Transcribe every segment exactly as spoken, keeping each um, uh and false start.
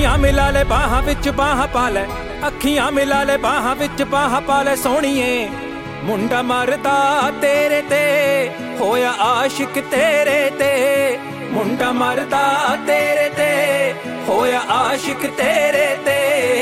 अखियां मिला ले बाहां विच बाहां पा ले, अखियां मिला ले बाहां विच बाहां पा ले सोहणीए। मुंडा मरदा तेरे ते होया आशिक तेरे ते, मुंडा मरदा तेरे ते होया आशिक तेरे ते।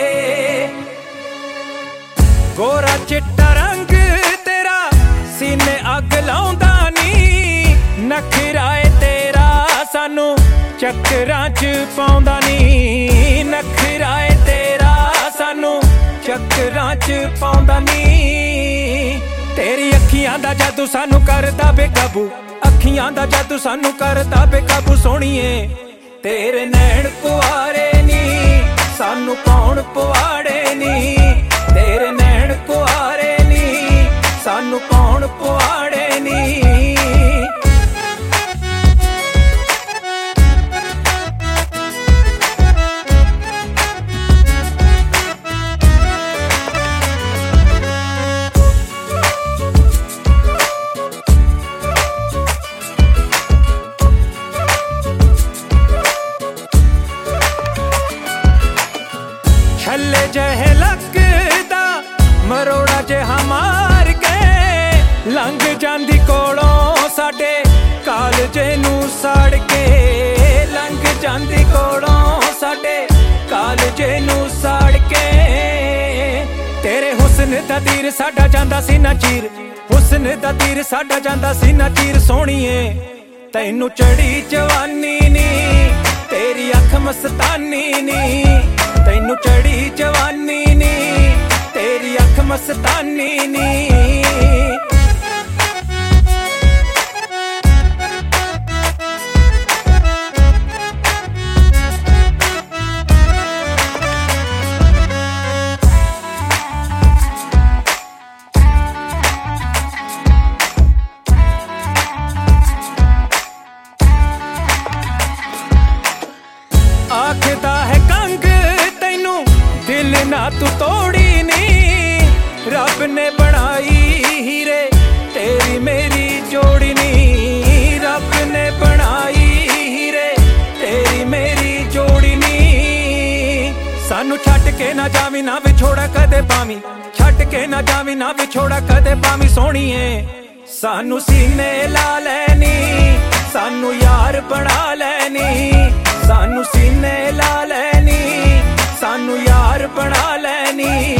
गोरा चिट्टा रंग तेरा सीने अग लाउंदा नी, नखराए तेरा सानू चक्करां च पाउंदा नी, नखराए तेरा सानू चक्करां च पाउंदा नी। तेरी अखियां दा जादू सानू करदा बेकाबू, अखियां दा जादू सानू करदा बेकाबू सोहणीए। तेरे नैन कुआरे नी सानू कौन पवाड़े नी, तेरे नैन कुआरे नी सानू कौन पवाड़े नी। छल्ले जहे लगदा मरोड़ा जेहा मार के, लंघ जांदी कोलों साडे कालजे नू साड़ के, लंघ जांदी कोलों साडे कालजे नू साड़ के। तेरे हुस्न दा तीर साडा जांदा सी ना चीर, हुस्न दा तीर साडा जांदा सी ना चीर सोहणीए। तैनू चढ़ी जवानी नी तेरी अख मस्तानी नी, तैनू चढ़ी जवानी नी तेरी अख मस्तानी नी। आखदा है कंग तैनू दिल ना तू तोड़ी नी, रब ने बनाई हीरे तेरी मेरी जोड़ी नी, रब ने बनाई हीरे तेरी मेरी जोड़ी नी। सानू छड्ड के ना जावी ना विछोड़ा कदे पावी, छड्ड के ना जावी ना विछोड़ा कदे पावी सोहणीए। सानू सीने ला लैनी सानू यार बना लैनी, सानू सीने ला लैनी सानू यार बना लैनी।